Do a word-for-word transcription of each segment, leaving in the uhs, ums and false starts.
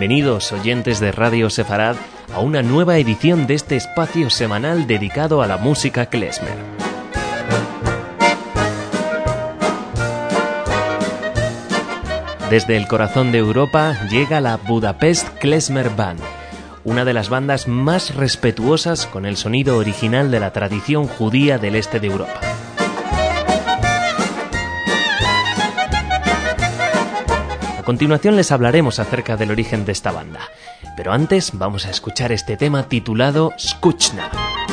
Bienvenidos, oyentes de Radio Sefarad, a una nueva edición de este espacio semanal dedicado a la música klezmer. Desde el corazón de Europa llega la Budapest Klezmer Band, una de las bandas más respetuosas con el sonido original de la tradición judía del este de Europa. A continuación les hablaremos acerca del origen de esta banda, pero antes vamos a escuchar este tema titulado Skuchna.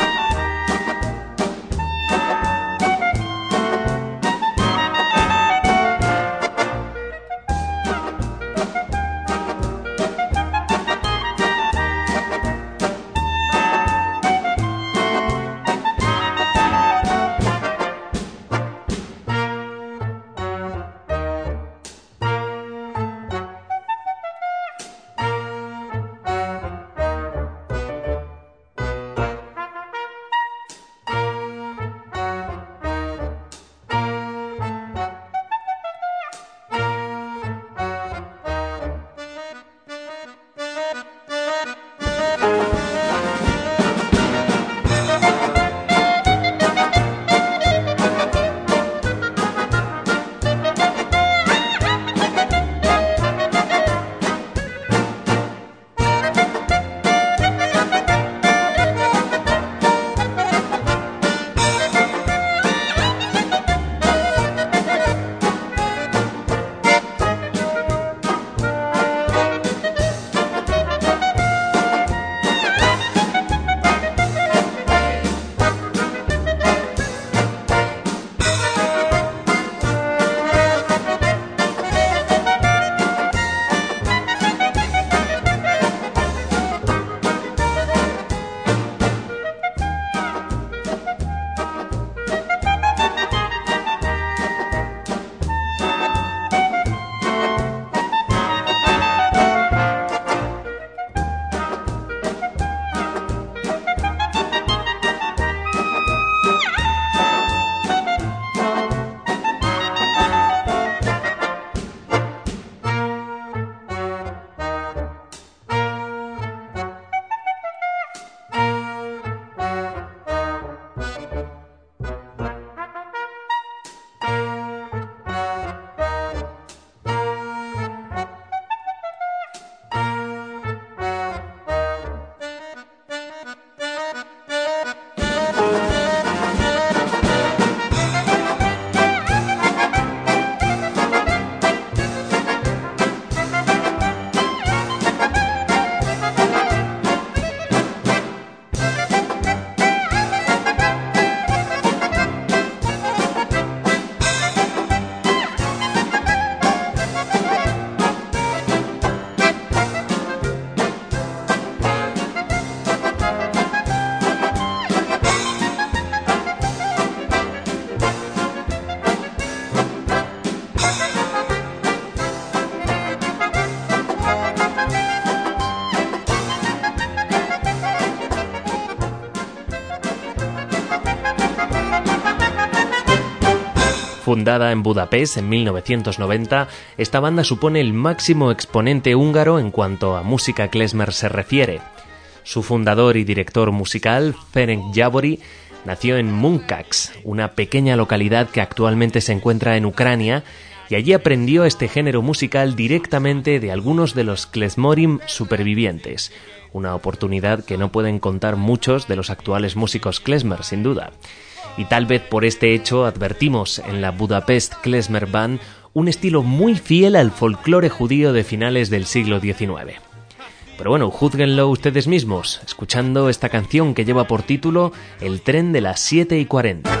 Fundada en Budapest en mil novecientos noventa, esta banda supone el máximo exponente húngaro en cuanto a música klezmer se refiere. Su fundador y director musical, Ferenc Jabori, nació en Munkacs, una pequeña localidad que actualmente se encuentra en Ucrania, y allí aprendió este género musical directamente de algunos de los klezmorim supervivientes, una oportunidad que no pueden contar muchos de los actuales músicos klezmer, sin duda. Y tal vez por este hecho advertimos en la Budapest Klezmer Band un estilo muy fiel al folclore judío de finales del siglo diecinueve. Pero bueno, júzguenlo ustedes mismos, escuchando esta canción que lleva por título El tren de las siete y cuarenta.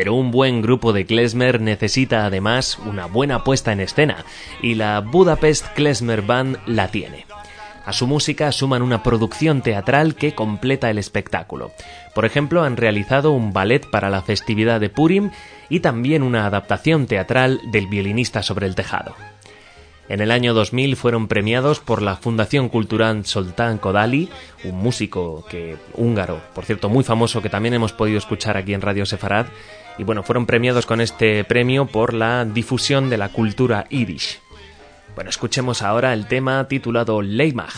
Pero un buen grupo de klezmer necesita además una buena puesta en escena, y la Budapest Klezmer Band la tiene. A su música suman una producción teatral que completa el espectáculo. Por ejemplo, han realizado un ballet para la festividad de Purim y también una adaptación teatral del Violinista sobre el tejado. En el año dos mil fueron premiados por la Fundación Cultural Zoltán Kodály, un músico que, húngaro, por cierto, muy famoso, que también hemos podido escuchar aquí en Radio Sefarad, y bueno, fueron premiados con este premio por la difusión de la cultura yiddish. Bueno, escuchemos ahora el tema titulado Leimach.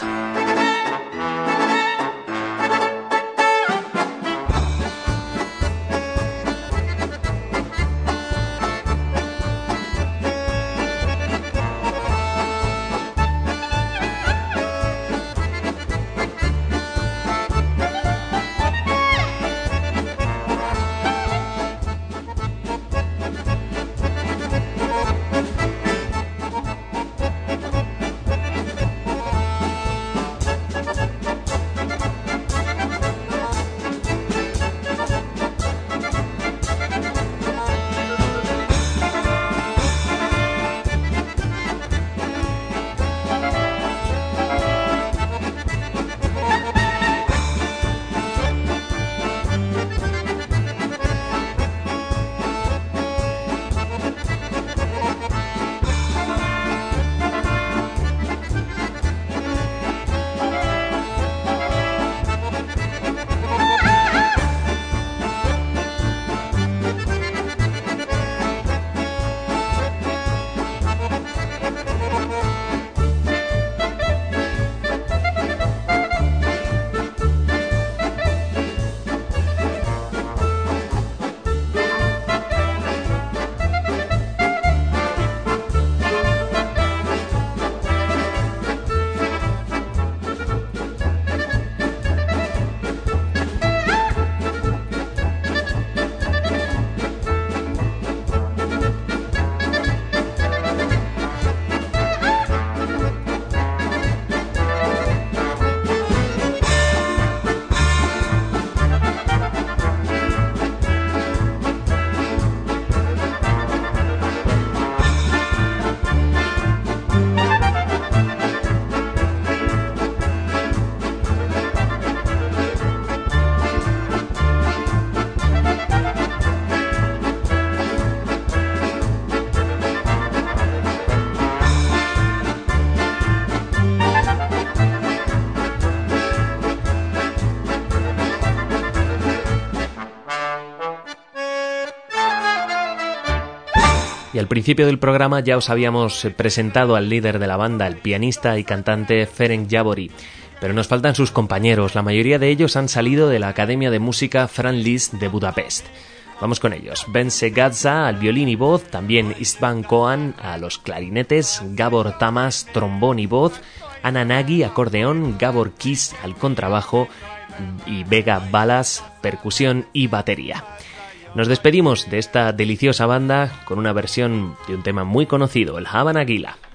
Y al principio del programa ya os habíamos presentado al líder de la banda, el pianista y cantante Ferenc Jabori, pero nos faltan sus compañeros. La mayoría de ellos han salido de la Academia de Música Franz Liszt de Budapest. Vamos con ellos. Bence Gadza al violín y voz, también István Cohen a los clarinetes, Gabor Tamas trombón y voz, Anna Nagy acordeón, Gabor Kiss al contrabajo y Vega Balas percusión y batería. Nos despedimos de esta deliciosa banda con una versión de un tema muy conocido, el Hava Nagila.